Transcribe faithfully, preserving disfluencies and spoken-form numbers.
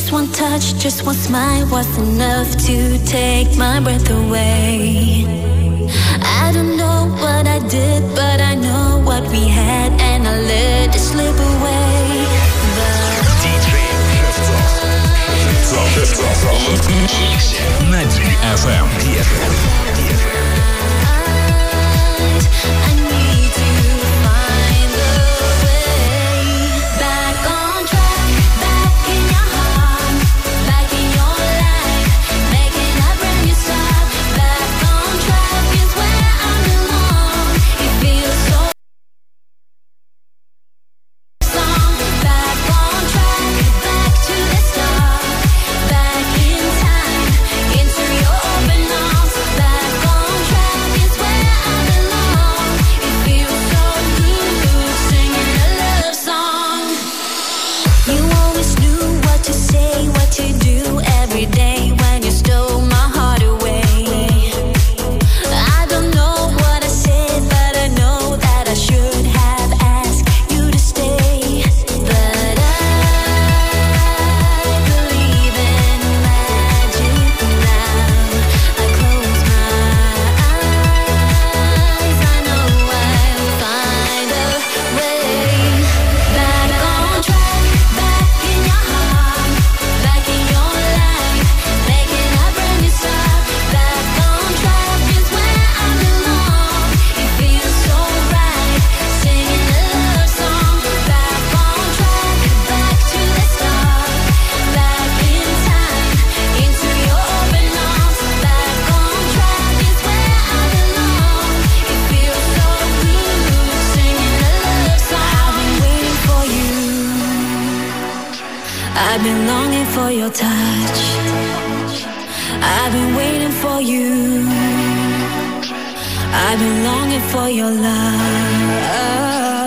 Just one touch, just one smile was enough to take my breath away. I don't know what I did, but I know what we had, and I let it slip away. ди джей на ди эф эм. I've been longing for your touch. I've been waiting for you. I've been longing for your love.